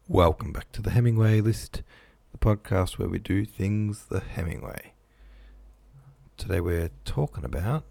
Welcome back to the Hemingway List, the podcast where we do things the Hemingway. Today we're talking about,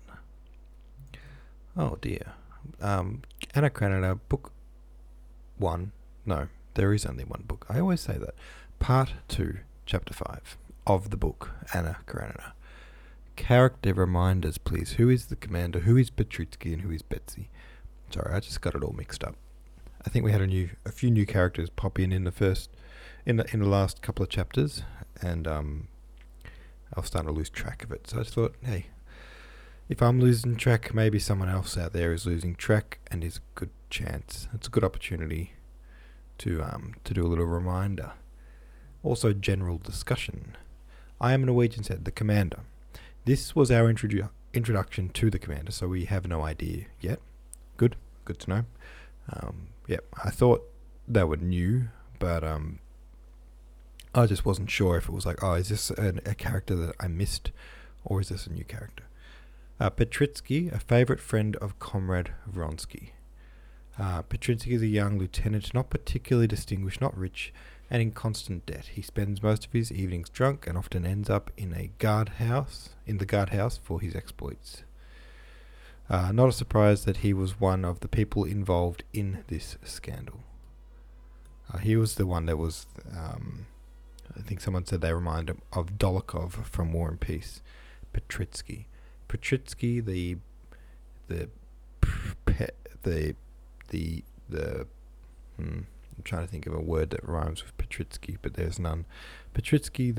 Anna Karenina, book 1. No, there is only one book. I always say that. Part 2, chapter 5 of the book, Anna Karenina. Character reminders, please. Who is the commander? Who is Petritsky and who is Betsy? Sorry, I just got it all mixed up. I think we had a few new characters pop in the last couple of chapters, and I was starting to lose track of it. So I just thought, hey, if I'm losing track, maybe someone else out there is losing track, and it's a good chance. It's a good opportunity to do a little reminder. Also, general discussion. I am Norwegian said the commander. This was our introduction to the commander, so we have no idea yet. Good to know. I thought they were new, but I just wasn't sure if it was like, is this a character that I missed, or is this a new character? Petritsky, a favourite friend of Comrade Vronsky. Petritsky is a young lieutenant, not particularly distinguished, not rich, and in constant debt. He spends most of his evenings drunk and often ends up in the guardhouse for his exploits. Not a surprise that he was one of the people involved in this scandal. He was the one that was, I think someone said they remind him of Dolokhov from War and Peace. Petritsky, I'm trying to think of a word that rhymes with Petritsky, but there's none. Petritsky, the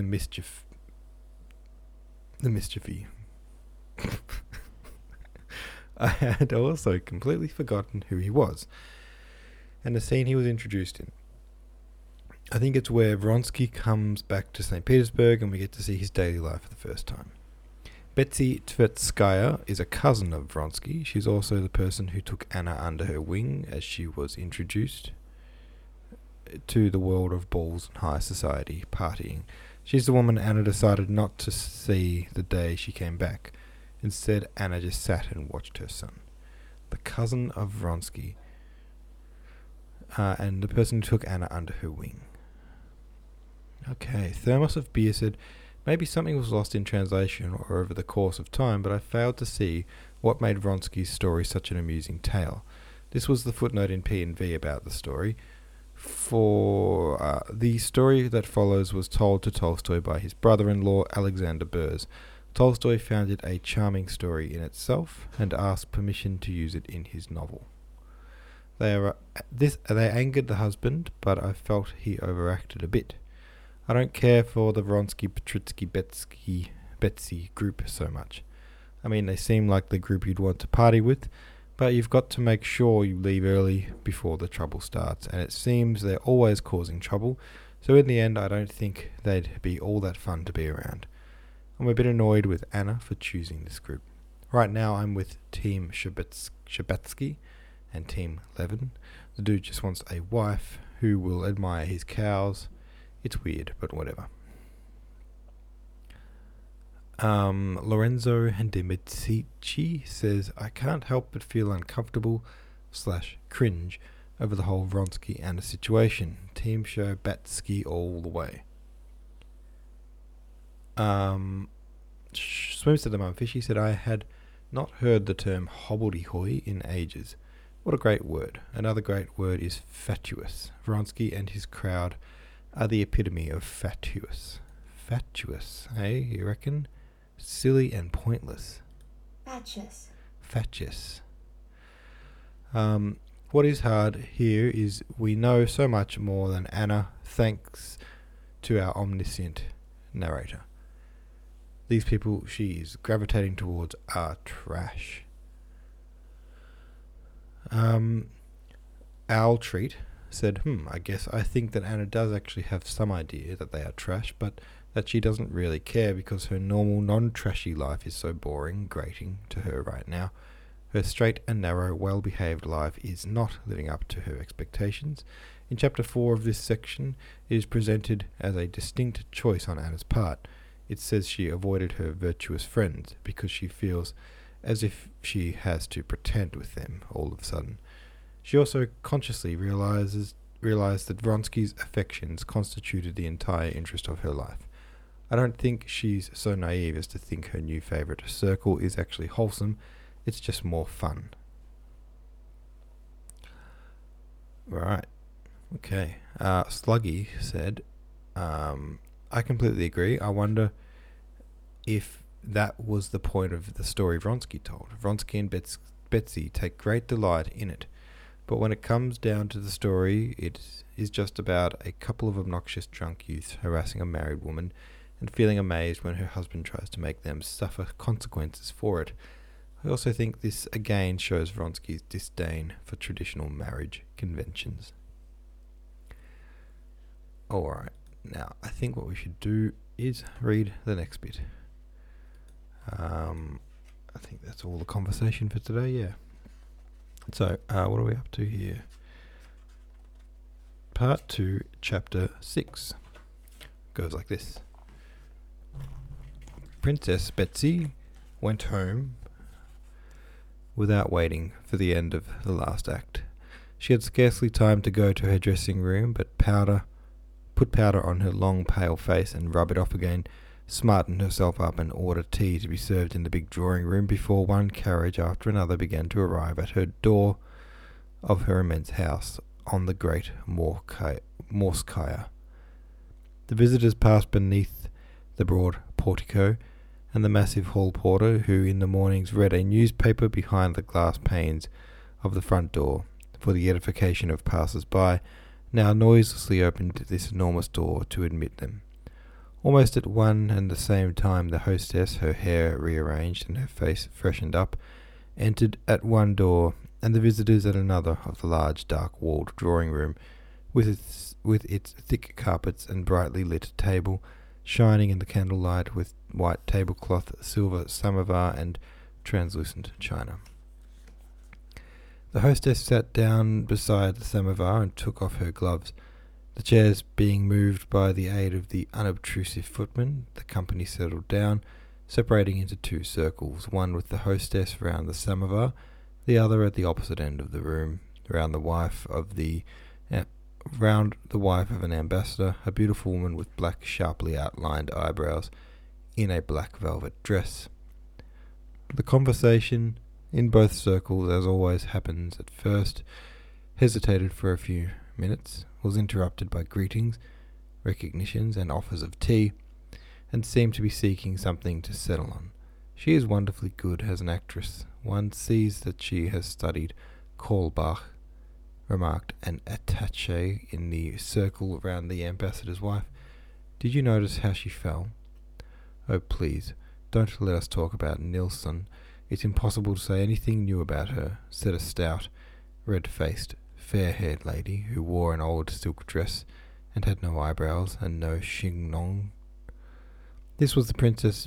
mischiefy. I had also completely forgotten who he was and the scene he was introduced in. I think it's where Vronsky comes back to St. Petersburg and we get to see his daily life for the first time. Betsy Tverskaya is a cousin of Vronsky. She's also the person who took Anna under her wing as she was introduced to the world of balls and high society partying. She's the woman Anna decided not to see the day she came back. Instead, Anna just sat and watched her son. The cousin of Vronsky, and the person who took Anna under her wing. Okay, Thermos of Beer said, maybe something was lost in translation or over the course of time, but I failed to see what made Vronsky's story such an amusing tale. This was the footnote in P&V about the story. For the story that follows was told to Tolstoy by his brother-in-law Alexander Burz. Tolstoy found it a charming story in itself and asked permission to use it in his novel. They angered the husband, but I felt he overacted a bit. I don't care for the Vronsky, Petritsky, Betsy group so much. I mean, they seem like the group you'd want to party with, but you've got to make sure you leave early before the trouble starts, and it seems they're always causing trouble, so in the end I don't think they'd be all that fun to be around. I'm a bit annoyed with Anna for choosing this group. Right now I'm with Team Shabetsky and Team Levin. The dude just wants a wife who will admire his cows. It's weird, but whatever. Lorenzo Demitsici says, I can't help but feel uncomfortable / cringe over the whole Vronsky Anna situation. Team Shabetsky all the way. Swims to the Mumfish, he said, I had not heard the term hobbledehoy in ages. What a great word. Another great word is fatuous. Vronsky and his crowd are the epitome of fatuous. Fatuous, eh, you reckon? Silly and pointless. Fatuous. What is hard here is we know so much more than Anna thanks to our omniscient narrator. These people she is gravitating towards are trash. Owl Treat said, I think that Anna does actually have some idea that they are trash, but that she doesn't really care because her normal, non-trashy life is so boring, grating to her right now. Her straight and narrow, well-behaved life is not living up to her expectations. In Chapter 4 of this section, it is presented as a distinct choice on Anna's part. It says she avoided her virtuous friends because she feels as if she has to pretend with them all of a sudden. She also consciously realizes realised that Vronsky's affections constituted the entire interest of her life. I don't think she's so naive as to think her new favourite circle is actually wholesome. It's just more fun. Right. Okay. Sluggy said, I completely agree. I wonder if that was the point of the story Vronsky told. Vronsky and Betsy take great delight in it. But when it comes down to the story, it is just about a couple of obnoxious drunk youths harassing a married woman and feeling amazed when her husband tries to make them suffer consequences for it. I also think this again shows Vronsky's disdain for traditional marriage conventions. Alright, now I think what we should do is read the next bit. I think that's all the conversation for today, yeah. So, what are we up to here? Part 2, Chapter 6. Goes like this. Princess Betsy went home without waiting for the end of the last act. She had scarcely time to go to her dressing room, but put powder on her long pale face and rub it off again, smartened herself up and ordered tea to be served in the big drawing room before one carriage after another began to arrive at her door of her immense house on the Great Morskaya. The visitors passed beneath the broad portico, and the massive hall porter, who in the mornings read a newspaper behind the glass panes of the front door for the edification of passers-by, now noiselessly opened this enormous door to admit them. Almost at one and the same time the hostess, her hair rearranged and her face freshened up, entered at one door, and the visitors at another of the large dark-walled drawing-room, with its thick carpets and brightly lit table, shining in the candlelight with white tablecloth, silver samovar, and translucent china. The hostess sat down beside the samovar and took off her gloves. The chairs being moved by the aid of the unobtrusive footman, the company settled down, separating into two circles, one with the hostess round the samovar, the other at the opposite end of the room, round the wife of an ambassador, a beautiful woman with black, sharply outlined eyebrows, in a black velvet dress. The conversation in both circles, as always happens at first, hesitated for a few minutes, was interrupted by greetings, recognitions, and offers of tea, and seemed to be seeking something to settle on. She is wonderfully good as an actress. One sees that she has studied Kaulbach, remarked an attaché in the circle round the ambassador's wife. Did you notice how she fell? Oh, please, don't let us talk about Nilsson. It's impossible to say anything new about her, said a stout, red-faced, fair-haired lady who wore an old silk dress and had no eyebrows and no chignon. This was the Princess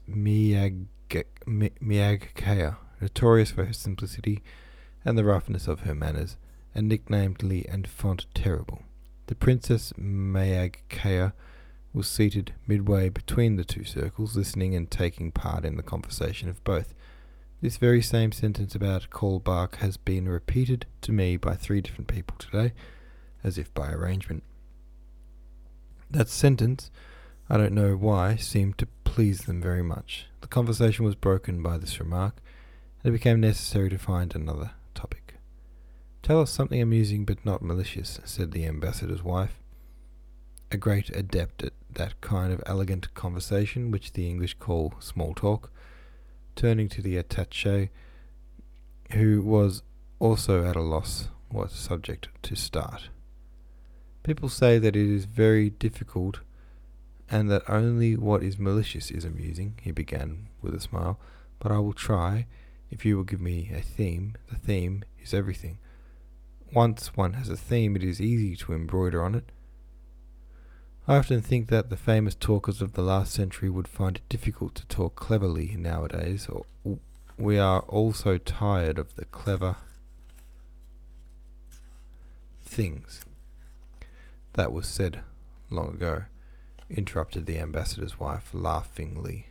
Miagkaia, notorious for her simplicity and the roughness of her manners, and nicknamed L'Enfant Terrible. The Princess Miagkaia was seated midway between the two circles, listening and taking part in the conversation of both. This very same sentence about Kaulbach has been repeated to me by 3 different people today, as if by arrangement. That sentence, I don't know why, seemed to please them very much. The conversation was broken by this remark, and it became necessary to find another topic. Tell us something amusing but not malicious, said the ambassador's wife, a great adept at that kind of elegant conversation which the English call small talk, turning to the attaché, who was also at a loss what subject to start. People say that it is very difficult, and that only what is malicious is amusing, he began with a smile, but I will try, if you will give me a theme. The theme is everything. Once one has a theme, it is easy to embroider on it. I often think that the famous talkers of the last century would find it difficult to talk cleverly nowadays. We are all so tired of the clever things. That was said long ago, interrupted the ambassador's wife laughingly.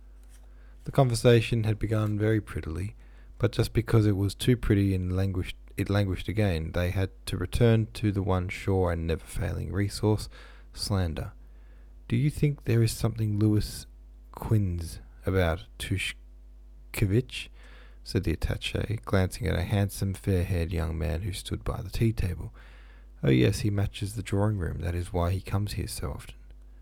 The conversation had begun very prettily, but just because it was too pretty and it languished again. They had to return to the one sure and never-failing resource, slander. Do you think there is something Louis Quinze about Tushkevich? Said the attaché, glancing at a handsome, fair-haired young man who stood by the tea-table. Oh yes, he matches the drawing-room. That is why he comes here so often.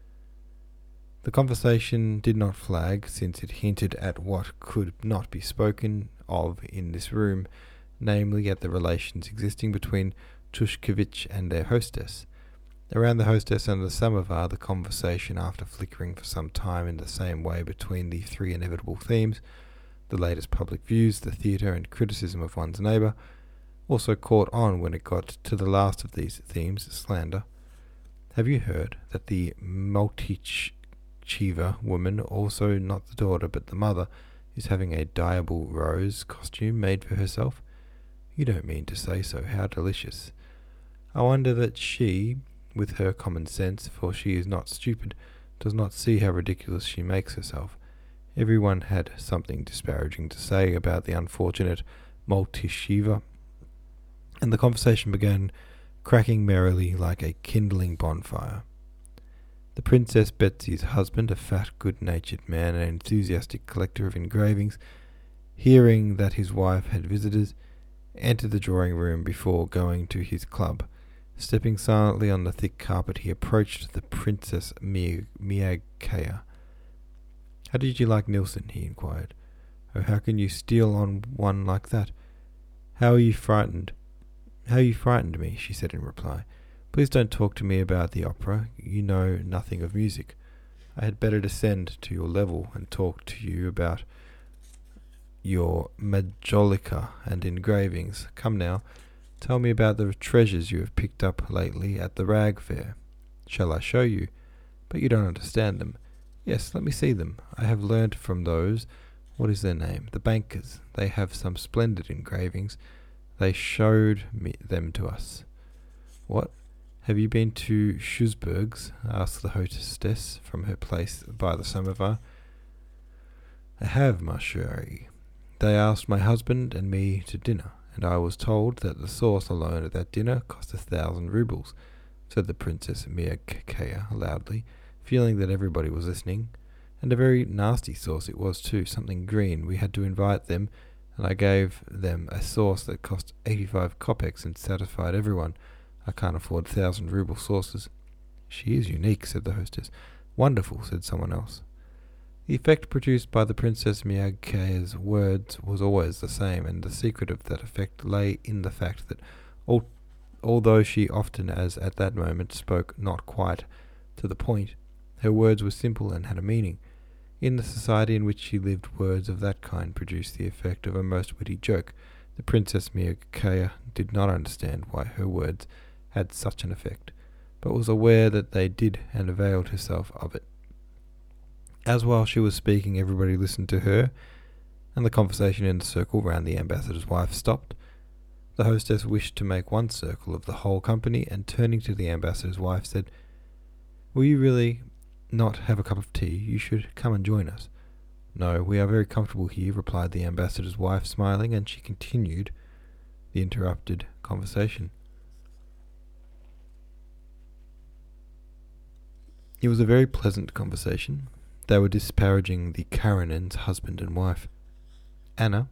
The conversation did not flag, since it hinted at what could not be spoken of in this room, namely at the relations existing between Tushkevich and their hostess. Around the hostess and the samovar, the conversation, after flickering for some time in the same way between the three inevitable themes, the latest public views, the theatre, and criticism of one's neighbour, also caught on when it got to the last of these themes, slander. Have you heard that the Maltichiva woman, also not the daughter but the mother, is having a Diable Rose costume made for herself? You don't mean to say so. How delicious. I wonder that she, with her common sense, for she is not stupid, does not see how ridiculous she makes herself. Everyone had something disparaging to say about the unfortunate Maltishiva, and the conversation began cracking merrily like a kindling bonfire. The Princess Betsy's husband, a fat, good-natured man, an enthusiastic collector of engravings, hearing that his wife had visitors, entered the drawing-room before going to his club. Stepping silently on the thick carpet, he approached the Princess Miagkaya. How did you like Nilsson? He inquired. Oh, how can you steal on one like that? How you frightened me, she said in reply. Please don't talk to me about the opera. You know nothing of music. I had better descend to your level and talk to you about your majolica and engravings. Come now, tell me about the treasures you have picked up lately at the rag fair. Shall I show you? But you don't understand them. Yes, let me see them. I have learnt from those, what is their name? The bankers. They have some splendid engravings. They showed them to us. What? Have you been to Schussberg's? Asked the hostess from her place by the samovar. I have, ma chérie. They asked my husband and me to dinner, and I was told that the sauce alone at that dinner cost 1,000 rubles, said the Princess Miagkaya loudly, feeling that everybody was listening. And a very nasty sauce it was too, something green. We had to invite them, and I gave them a sauce that cost 85 kopecks and satisfied everyone. I can't afford 1,000 ruble sauces. She is unique, said the hostess. Wonderful, said someone else. The effect produced by the Princess Miagkaya's words was always the same, and the secret of that effect lay in the fact that, although she often, as at that moment, spoke not quite to the point, her words were simple and had a meaning. In the society in which she lived, words of that kind produced the effect of a most witty joke. The Princess Miagkaya did not understand why her words had such an effect, but was aware that they did and availed herself of it. As while she was speaking, everybody listened to her, and the conversation in the circle round the ambassador's wife stopped. The hostess wished to make one circle of the whole company, and turning to the ambassador's wife said, Will you really not have a cup of tea? You should come and join us. No, we are very comfortable here, replied the ambassador's wife, smiling, and she continued the interrupted conversation. It was a very pleasant conversation. They were disparaging the Karenins, husband and wife. Anna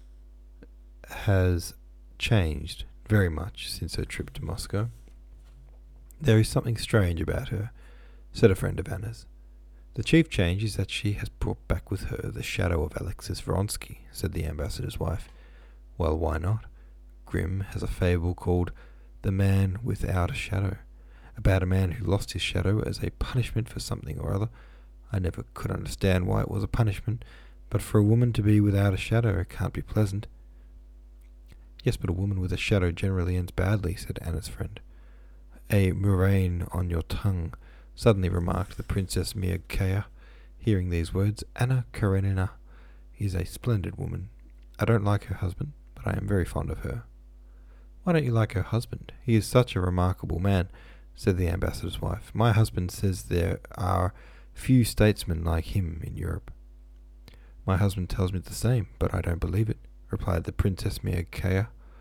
has changed very much since her trip to Moscow. There is something strange about her, said a friend of Anna's. The chief change is that she has brought back with her the shadow of Alexis Vronsky, said the ambassador's wife. Well, why not? Grimm has a fable called The Man Without a Shadow, about a man who lost his shadow as a punishment for something or other. I never could understand why it was a punishment, but for a woman to be without a shadow, it can't be pleasant. Yes, but a woman with a shadow generally ends badly, said Anna's friend. A murrain on your tongue, suddenly remarked the Princess Miagkaya. Hearing these words, Anna Karenina is a splendid woman. I don't like her husband, but I am very fond of her. Why don't you like her husband? He is such a remarkable man, said the ambassador's wife. My husband says there are few statesmen like him in Europe. My husband tells me the same, but I don't believe it, replied the Princess Miagkaya.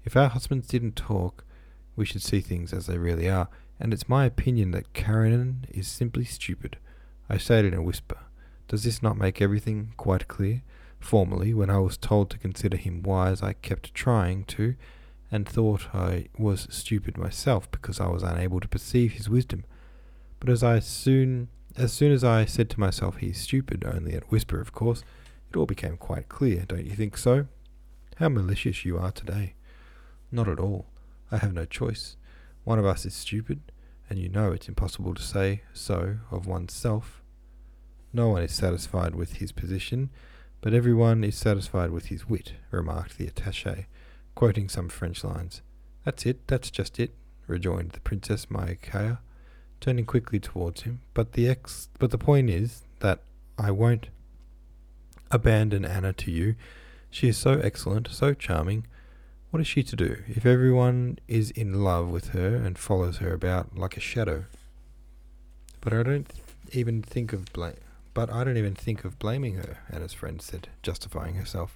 If our husbands didn't talk, we should see things as they really are, and it's my opinion that Karenin is simply stupid. I say it in a whisper. Does this not make everything quite clear? Formerly, when I was told to consider him wise, I kept trying to, and thought I was stupid myself because I was unable to perceive his wisdom. But as soon as I said to myself he is stupid, only at whisper of course, it all became quite clear, don't you think so? How malicious you are today. Not at all. I have no choice. One of us is stupid, and you know it's impossible to say so of oneself. No one is satisfied with his position, but everyone is satisfied with his wit, remarked the attaché, quoting some French lines. That's just it, rejoined the Princess Myakaya, turning quickly towards him. But the point is that I won't abandon Anna to you. She is so excellent, so charming. What is she to do if everyone is in love with her and follows her about like a shadow? But I don't even think of blaming her, Anna's friend said, justifying herself.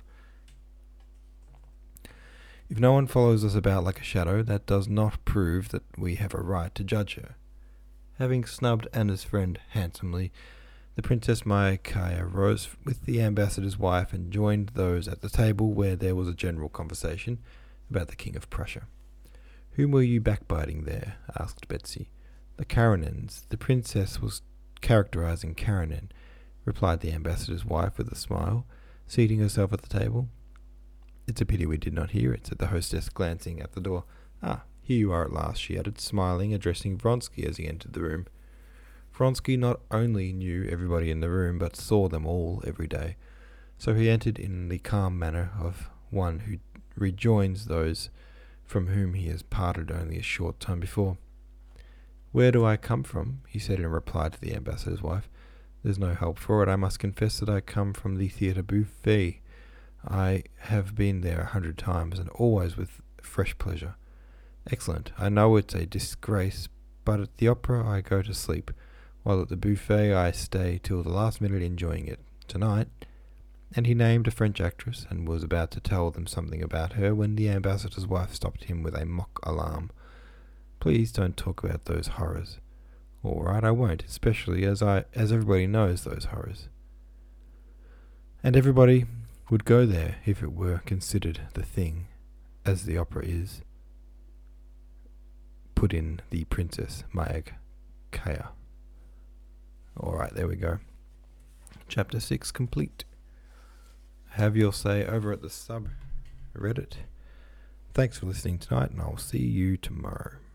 If no one follows us about like a shadow, that does not prove that we have a right to judge her. Having snubbed Anna's friend handsomely, the Princess Myakaya rose with the ambassador's wife and joined those at the table where there was a general conversation about the King of Prussia. Whom were you backbiting there? Asked Betsy. The Karenins. The princess was characterizing Karenin, replied the ambassador's wife with a smile, seating herself at the table. It's a pity we did not hear it, said the hostess, glancing at the door. Ah, here you are at last, she added, smiling, addressing Vronsky as he entered the room. Vronsky not only knew everybody in the room, but saw them all every day, so he entered in the calm manner of one who rejoins those from whom he has parted only a short time before. Where do I come from? He said in reply to the ambassador's wife. There's no help for it. I must confess that I come from the Theatre Buffet. I have been there 100 times, and always with fresh pleasure. Excellent. I know it's a disgrace, but at the opera I go to sleep, while at the buffet I stay till the last minute enjoying it. Tonight, and he named a French actress, and was about to tell them something about her, when the ambassador's wife stopped him with a mock alarm. Please don't talk about those horrors. All right, I won't, especially as everybody knows those horrors. And everybody would go there if it were considered the thing, as the opera is, put in the Princess Myakaya. All right, there we go. Chapter 6 complete. Have your say over at the subreddit. Thanks for listening tonight, and I'll see you tomorrow.